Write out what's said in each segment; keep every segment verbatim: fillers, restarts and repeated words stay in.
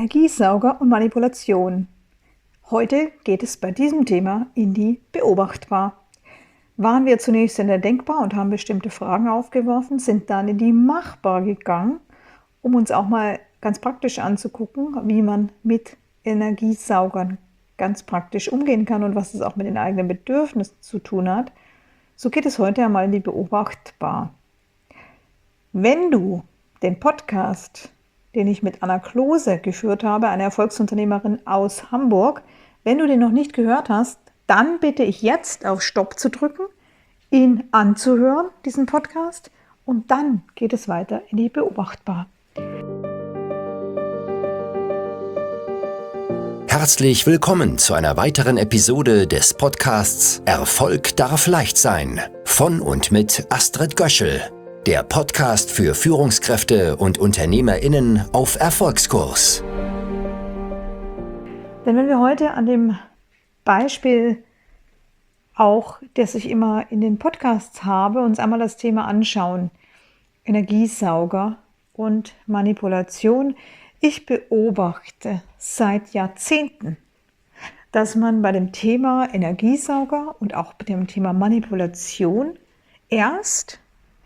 Energiesauger und Manipulation. Heute geht es bei diesem Thema in die Beobachtbar. Waren wir zunächst in der Denkbar und haben bestimmte Fragen aufgeworfen, sind dann in die Machbar gegangen, um uns auch mal ganz praktisch anzugucken, wie man mit Energiesaugern ganz praktisch umgehen kann und was es auch mit den eigenen Bedürfnissen zu tun hat. So geht es heute einmal in die Beobachtbar. Wenn du den Podcast, den ich mit Anna Klose geführt habe, eine Erfolgsunternehmerin aus Hamburg, wenn du den noch nicht gehört hast, dann bitte ich jetzt auf Stopp zu drücken, ihn anzuhören, diesen Podcast, und dann geht es weiter in die Beobachtbar. Herzlich willkommen zu einer weiteren Episode des Podcasts Erfolg darf leicht sein von und mit Astrid Göschel, der Podcast für Führungskräfte und UnternehmerInnen auf Erfolgskurs. Denn wenn wir heute an dem Beispiel auch, das ich immer in den Podcasts habe, uns einmal das Thema anschauen, Energiesauger und Manipulation. Ich beobachte seit Jahrzehnten, dass man bei dem Thema Energiesauger und auch bei dem Thema Manipulation erst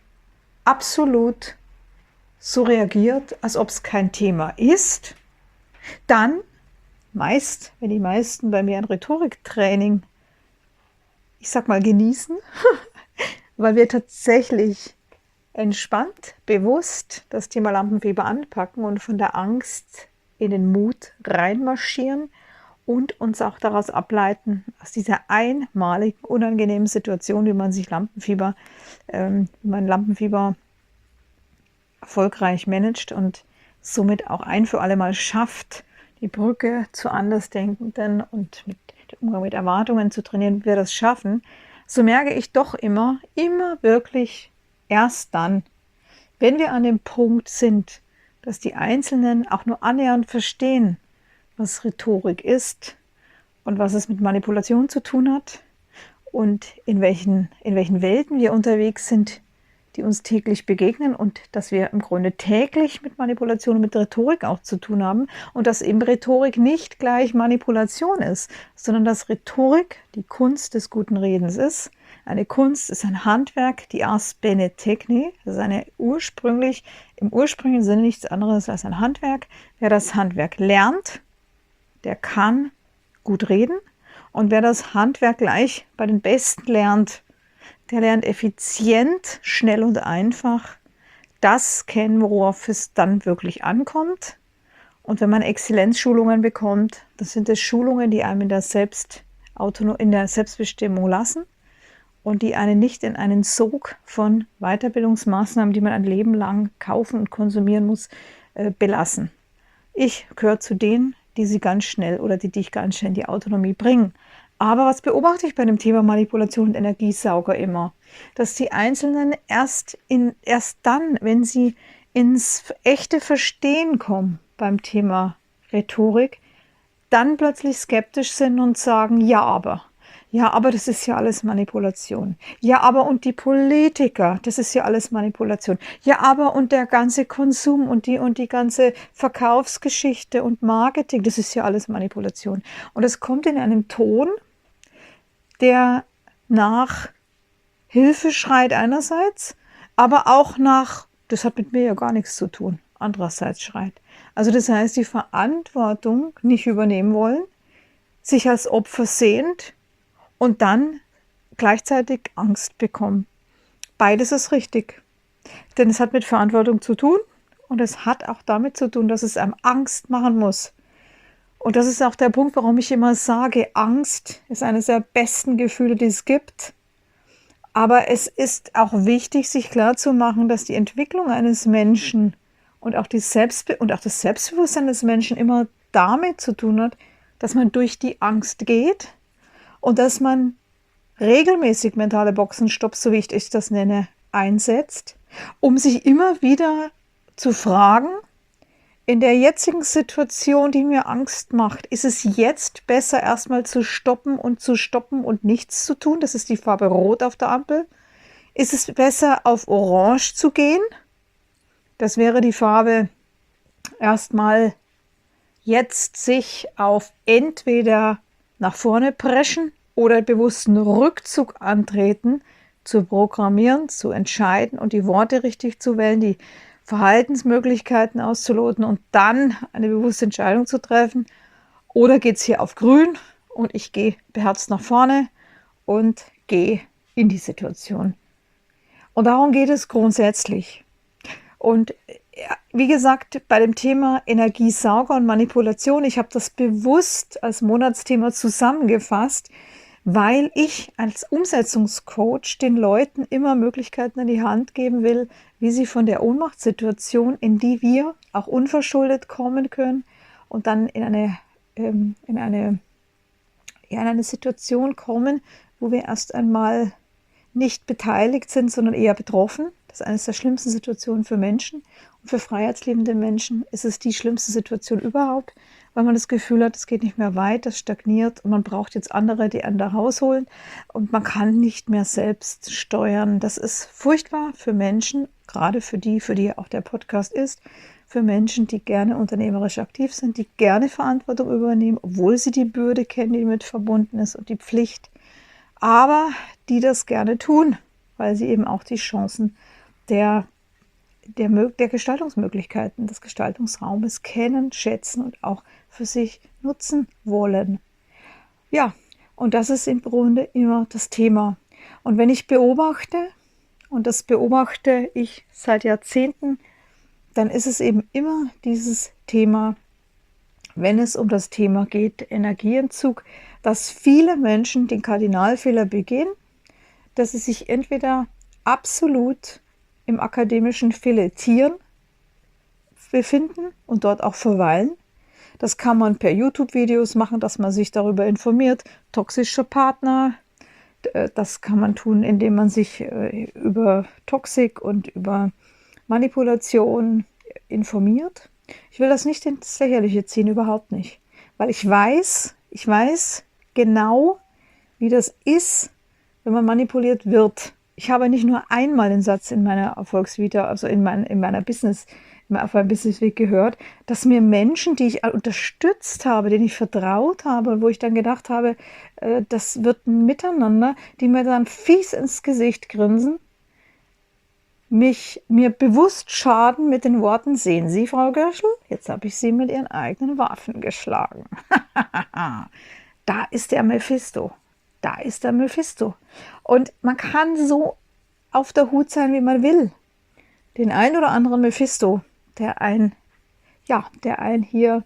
absolut so reagiert, als ob es kein Thema ist. Dann, meist, wenn die meisten bei mir ein Rhetoriktraining, ich sag mal, genießen, weil wir tatsächlich entspannt, bewusst das Thema Lampenfieber anpacken und von der Angst in den Mut reinmarschieren und uns auch daraus ableiten, aus dieser einmaligen, unangenehmen Situation, wie man sich Lampenfieber, ähm, wie man Lampenfieber erfolgreich managt und somit auch ein für alle Mal schafft, die Brücke zu Andersdenkenden und mit dem Umgang mit Erwartungen zu trainieren, wie wir das schaffen, so merke ich doch immer, immer wirklich erst dann, wenn wir an dem Punkt sind, dass die Einzelnen auch nur annähernd verstehen, was Rhetorik ist und was es mit Manipulation zu tun hat und in welchen, in welchen Welten wir unterwegs sind, die uns täglich begegnen und dass wir im Grunde täglich mit Manipulation und mit Rhetorik auch zu tun haben und dass eben Rhetorik nicht gleich Manipulation ist, sondern dass Rhetorik die Kunst des guten Redens ist. Eine Kunst ist ein Handwerk, die Ars Bene Techni, das ist eine ursprünglich, im ursprünglichen Sinne nichts anderes als ein Handwerk. Wer das Handwerk lernt, der kann gut reden, und wer das Handwerk gleich bei den Besten lernt, der lernt effizient, schnell und einfach das kennen, worauf es dann wirklich ankommt. Und wenn man Exzellenzschulungen bekommt, das sind es Schulungen, die einem in der, Selbstautono- in der Selbstbestimmung lassen und die einen nicht in einen Sog von Weiterbildungsmaßnahmen, die man ein Leben lang kaufen und konsumieren muss, äh, belassen. Ich gehöre zu denen, die sie ganz schnell oder die dich ganz schnell in die Autonomie bringen. Aber was beobachte ich bei dem Thema Manipulation und Energiesauger immer? Dass die Einzelnen erst, in, erst dann, wenn sie ins echte Verstehen kommen beim Thema Rhetorik, dann plötzlich skeptisch sind und sagen, ja aber, ja aber das ist ja alles Manipulation. Ja aber und die Politiker, das ist ja alles Manipulation. Ja aber und der ganze Konsum und die, und die ganze Verkaufsgeschichte und Marketing, das ist ja alles Manipulation. Und es kommt in einem Ton, der nach Hilfe schreit einerseits, aber auch nach, das hat mit mir ja gar nichts zu tun, andererseits schreit. Also das heißt, die Verantwortung nicht übernehmen wollen, sich als Opfer sehend und dann gleichzeitig Angst bekommen. Beides ist richtig, denn es hat mit Verantwortung zu tun und es hat auch damit zu tun, dass es einem Angst machen muss. Und das ist auch der Punkt, warum ich immer sage, Angst ist eines der besten Gefühle, die es gibt. Aber es ist auch wichtig, sich klarzumachen, dass die Entwicklung eines Menschen und auch, die Selbstbe- und auch das Selbstbewusstsein des Menschen immer damit zu tun hat, dass man durch die Angst geht und dass man regelmäßig mentale Boxenstopps, so wie ich das nenne, einsetzt, um sich immer wieder zu fragen, in der jetzigen Situation, die mir Angst macht, ist es jetzt besser, erstmal zu stoppen und zu stoppen und nichts zu tun? Das ist die Farbe Rot auf der Ampel. Ist es besser, auf Orange zu gehen? Das wäre die Farbe erstmal jetzt sich auf entweder nach vorne preschen oder bewussten Rückzug antreten, zu programmieren, zu entscheiden und die Worte richtig zu wählen, die Verhaltensmöglichkeiten auszuloten und dann eine bewusste Entscheidung zu treffen? Oder geht es hier auf grün und ich gehe beherzt nach vorne und gehe in die Situation? Und darum geht es grundsätzlich. Und wie gesagt, bei dem Thema Energiesauger und Manipulation, ich habe das bewusst als Monatsthema zusammengefasst, weil ich als Umsetzungscoach den Leuten immer Möglichkeiten an die Hand geben will, wie sie von der Ohnmachtssituation, in die wir auch unverschuldet kommen können und dann in eine, ähm, in eine, ja, in eine Situation kommen, wo wir erst einmal nicht beteiligt sind, sondern eher betroffen. Das ist eine der schlimmsten Situationen für Menschen. Und für freiheitsliebende Menschen ist es die schlimmste Situation überhaupt, weil man das Gefühl hat, es geht nicht mehr weiter, es stagniert und man braucht jetzt andere, die einen da rausholen und man kann nicht mehr selbst steuern. Das ist furchtbar für Menschen, gerade für die, für die auch der Podcast ist, für Menschen, die gerne unternehmerisch aktiv sind, die gerne Verantwortung übernehmen, obwohl sie die Bürde kennen, die damit verbunden ist und die Pflicht, aber die das gerne tun, weil sie eben auch die Chancen der, der, der Gestaltungsmöglichkeiten, des Gestaltungsraumes kennen, schätzen und auch für sich nutzen wollen. Ja, und das ist im Grunde immer das Thema. Und wenn ich beobachte, und das beobachte ich seit Jahrzehnten, dann ist es eben immer dieses Thema, wenn es um das Thema geht, Energieentzug, dass viele Menschen den Kardinalfehler begehen, dass sie sich entweder absolut im akademischen Filetieren befinden und dort auch verweilen. Das kann man per YouTube-Videos machen, dass man sich darüber informiert. Toxische Partner, das kann man tun, indem man sich über Toxik und über Manipulation informiert. Ich will das nicht ins Lächerliche ziehen, überhaupt nicht. Weil ich weiß, ich weiß genau, wie das ist, wenn man manipuliert wird. Ich habe nicht nur einmal den Satz in meiner Erfolgsvita, also in, mein, in meiner Business, auf meinem Businessweg gehört, dass mir Menschen, die ich unterstützt habe, denen ich vertraut habe, wo ich dann gedacht habe, äh, das wird ein Miteinander, die mir dann fies ins Gesicht grinsen, mich mir bewusst schaden mit den Worten: Sehen Sie, Frau Göschel, jetzt habe ich Sie mit Ihren eigenen Waffen geschlagen. Da ist der Mephisto. Da ist der Mephisto. Und man kann so auf der Hut sein, wie man will. Den einen oder anderen Mephisto, der ein, ja, der einen hier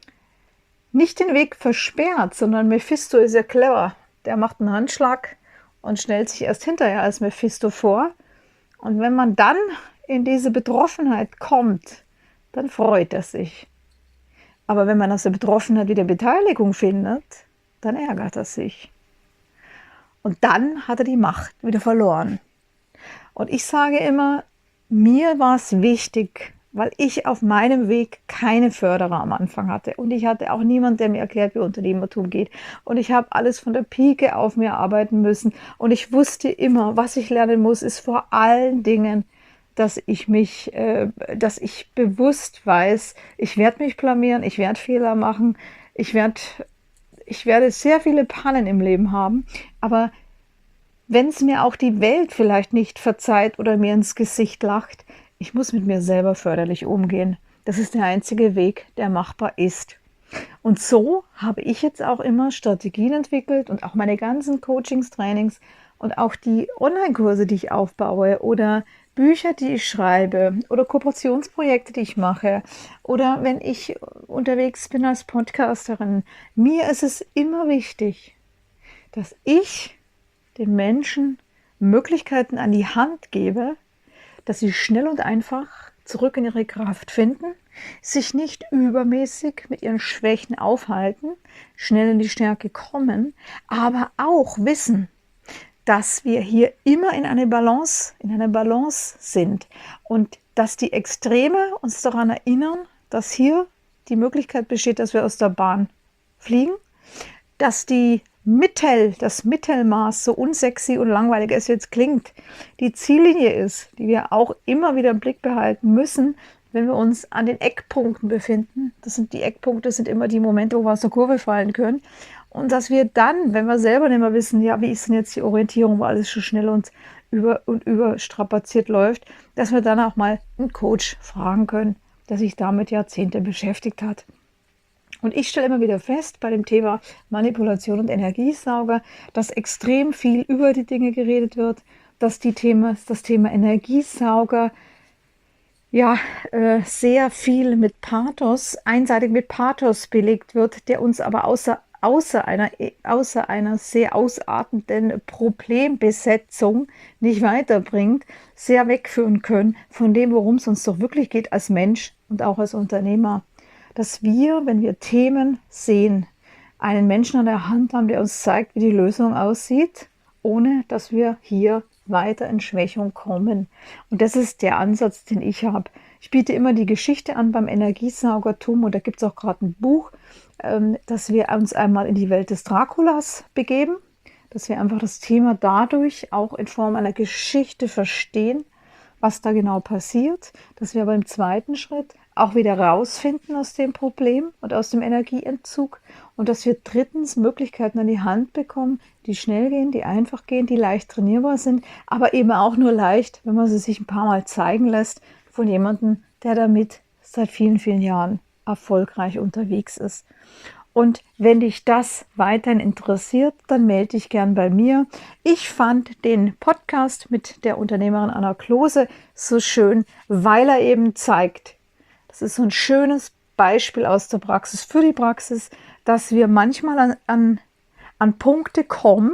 nicht den Weg versperrt, sondern Mephisto ist ja clever. Der macht einen Handschlag und stellt sich erst hinterher als Mephisto vor. Und wenn man dann in diese Betroffenheit kommt, dann freut er sich. Aber wenn man aus der Betroffenheit wieder Beteiligung findet, dann ärgert er sich. Und dann hat er die Macht wieder verloren. Und ich sage immer, mir war es wichtig, weil ich auf meinem Weg keine Förderer am Anfang hatte. Und ich hatte auch niemanden, der mir erklärt, wie Unternehmertum geht. Und ich habe alles von der Pike auf mir arbeiten müssen. Und ich wusste immer, was ich lernen muss, ist vor allen Dingen, dass ich mich, äh, dass ich bewusst weiß, ich werde mich blamieren, ich werde Fehler machen, ich werde, ich werde sehr viele Pannen im Leben haben. Aber wenn es mir auch die Welt vielleicht nicht verzeiht oder mir ins Gesicht lacht, ich muss mit mir selber förderlich umgehen. Das ist der einzige Weg, der machbar ist. Und so habe ich jetzt auch immer Strategien entwickelt und auch meine ganzen Coachings, Trainings und auch die Online-Kurse, die ich aufbaue oder Bücher, die ich schreibe oder Kooperationsprojekte, die ich mache oder wenn ich unterwegs bin als Podcasterin. Mir ist es immer wichtig, dass ich den Menschen Möglichkeiten an die Hand gebe, dass sie schnell und einfach zurück in ihre Kraft finden, sich nicht übermäßig mit ihren Schwächen aufhalten, schnell in die Stärke kommen, aber auch wissen, dass wir hier immer in eine Balance, in einer Balance sind und dass die Extreme uns daran erinnern, dass hier die Möglichkeit besteht, dass wir aus der Bahn fliegen, dass die Mittel, das Mittelmaß, so unsexy und langweilig es jetzt klingt, die Ziellinie ist, die wir auch immer wieder im Blick behalten müssen, wenn wir uns an den Eckpunkten befinden. Das sind die Eckpunkte, sind immer die Momente, wo wir aus der Kurve fallen können. Und dass wir dann, wenn wir selber nicht mehr wissen, ja, wie ist denn jetzt die Orientierung, wo alles so schnell und über und überstrapaziert läuft, dass wir dann auch mal einen Coach fragen können, der sich damit Jahrzehnte beschäftigt hat. Und ich stelle immer wieder fest bei dem Thema Manipulation und Energiesauger, dass extrem viel über die Dinge geredet wird, dass die Thema, das Thema Energiesauger ja äh, sehr viel mit Pathos, einseitig mit Pathos belegt wird, der uns aber außer außer einer, außer einer sehr ausartenden Problembesetzung nicht weiterbringt, sehr wegführen können von dem, worum es uns doch wirklich geht als Mensch und auch als Unternehmer. Dass wir, wenn wir Themen sehen, einen Menschen an der Hand haben, der uns zeigt, wie die Lösung aussieht, ohne dass wir hier weiter in Schwächung kommen. Und das ist der Ansatz, den ich habe. Ich biete immer die Geschichte an beim Energiesaugertum und da gibt es auch gerade ein Buch, dass wir uns einmal in die Welt des Draculas begeben, dass wir einfach das Thema dadurch auch in Form einer Geschichte verstehen, was da genau passiert, dass wir aber im zweiten Schritt auch wieder rausfinden aus dem Problem und aus dem Energieentzug und dass wir drittens Möglichkeiten an die Hand bekommen, die schnell gehen, die einfach gehen, die leicht trainierbar sind, aber eben auch nur leicht, wenn man sie sich ein paar Mal zeigen lässt von jemandem, der damit seit vielen, vielen Jahren erfolgreich unterwegs ist. Und wenn dich das weiterhin interessiert, dann melde dich gern bei mir. Ich fand den Podcast mit der Unternehmerin Anna Klose so schön, weil er eben zeigt, das ist so ein schönes Beispiel aus der Praxis für die Praxis, dass wir manchmal an, an, an Punkte kommen,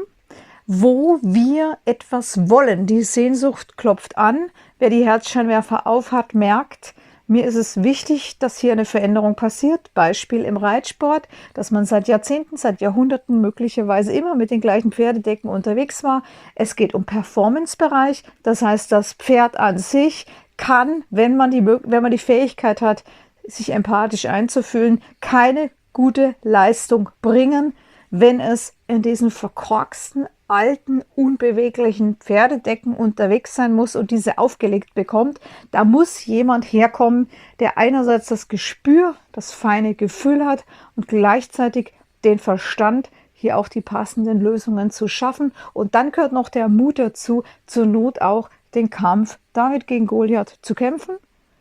wo wir etwas wollen. Die Sehnsucht klopft an. Wer die Herzscheinwerfer aufhat, merkt, mir ist es wichtig, dass hier eine Veränderung passiert. Beispiel im Reitsport, dass man seit Jahrzehnten, seit Jahrhunderten möglicherweise immer mit den gleichen Pferdedecken unterwegs war. Es geht um Performance-Bereich. Das heißt, das Pferd an sich kann, wenn man die, wenn man die Fähigkeit hat, sich empathisch einzufühlen, keine gute Leistung bringen, wenn es in diesen verkorksten, alten, unbeweglichen Pferdedecken unterwegs sein muss und diese aufgelegt bekommt. Da muss jemand herkommen, der einerseits das Gespür, das feine Gefühl hat und gleichzeitig den Verstand, hier auch die passenden Lösungen zu schaffen. Und dann gehört noch der Mut dazu, zur Not auch den Kampf David gegen Goliath zu kämpfen,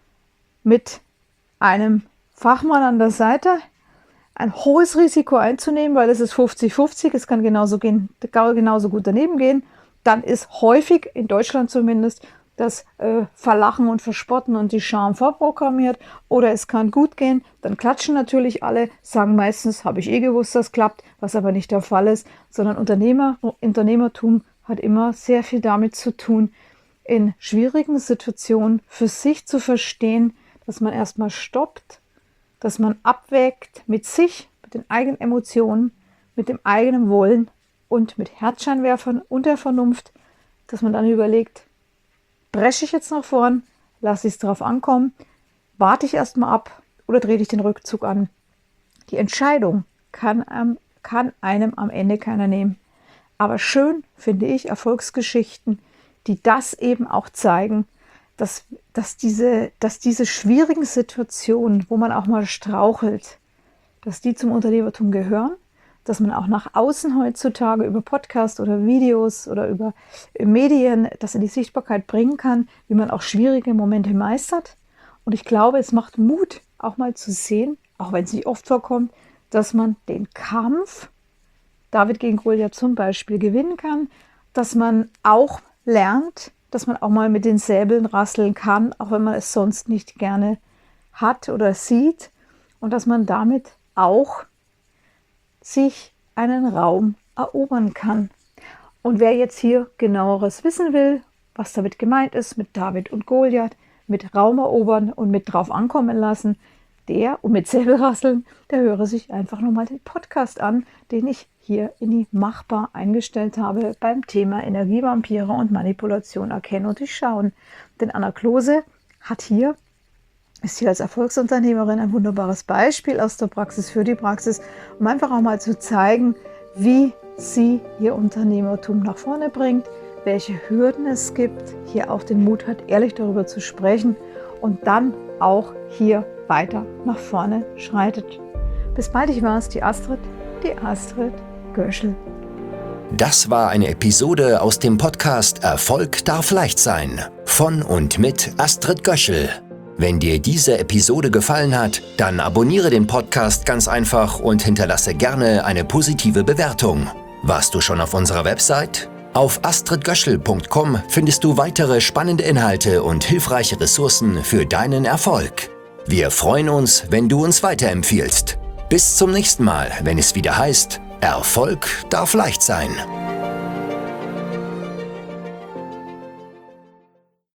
mit einem Fachmann an der Seite, ein hohes Risiko einzunehmen, weil es ist fünfzig fünfzig, es kann genauso, gehen, genauso gut daneben gehen. Dann ist häufig, in Deutschland zumindest, das äh, Verlachen und Verspotten und die Scham vorprogrammiert. Oder es kann gut gehen, dann klatschen natürlich alle, sagen meistens, habe ich eh gewusst, das klappt, was aber nicht der Fall ist, sondern Unternehmer, Unternehmertum hat immer sehr viel damit zu tun, in schwierigen Situationen für sich zu verstehen, dass man erstmal stoppt, dass man abwägt mit sich, mit den eigenen Emotionen, mit dem eigenen Wollen und mit Herzscheinwerfern und der Vernunft, dass man dann überlegt, presche ich jetzt nach vorn, lasse ich es drauf ankommen, warte ich erstmal ab oder drehe ich den Rückzug an. Die Entscheidung kann, ähm, kann einem am Ende keiner nehmen. Aber schön finde ich Erfolgsgeschichten, die das eben auch zeigen, dass, dass, diese, dass diese schwierigen Situationen, wo man auch mal strauchelt, dass die zum Unternehmertum gehören, dass man auch nach außen heutzutage über Podcasts oder Videos oder über Medien das in die Sichtbarkeit bringen kann, wie man auch schwierige Momente meistert. Und ich glaube, es macht Mut, auch mal zu sehen, auch wenn es nicht oft vorkommt, dass man den Kampf, David gegen Goliath zum Beispiel, gewinnen kann, dass man auch lernt, dass man auch mal mit den Säbeln rasseln kann, auch wenn man es sonst nicht gerne hat oder sieht, und dass man damit auch sich einen Raum erobern kann. Und wer jetzt hier genaueres wissen will, was damit gemeint ist, mit David und Goliath, mit Raum erobern und mit drauf ankommen lassen, der, und mit Säbelrasseln, der höre sich einfach nochmal den Podcast an, den ich hier in die Machbar eingestellt habe beim Thema Energievampire und Manipulation erkennen und durchschauen. Denn Anna Klose hat hier, ist hier als Erfolgsunternehmerin ein wunderbares Beispiel aus der Praxis für die Praxis, um einfach auch mal zu zeigen, wie sie ihr Unternehmertum nach vorne bringt, welche Hürden es gibt, hier auch den Mut hat, ehrlich darüber zu sprechen und dann auch hier weiter nach vorne schreitet. Bis bald, ich war's, die Astrid, die Astrid Göschel. Das war eine Episode aus dem Podcast Erfolg darf leicht sein von und mit Astrid Göschel. Wenn dir diese Episode gefallen hat, dann abonniere den Podcast ganz einfach und hinterlasse gerne eine positive Bewertung. Warst du schon auf unserer Website? Auf astrid göschel punkt com findest du weitere spannende Inhalte und hilfreiche Ressourcen für deinen Erfolg. Wir freuen uns, wenn du uns weiterempfiehlst. Bis zum nächsten Mal, wenn es wieder heißt, Erfolg darf leicht sein.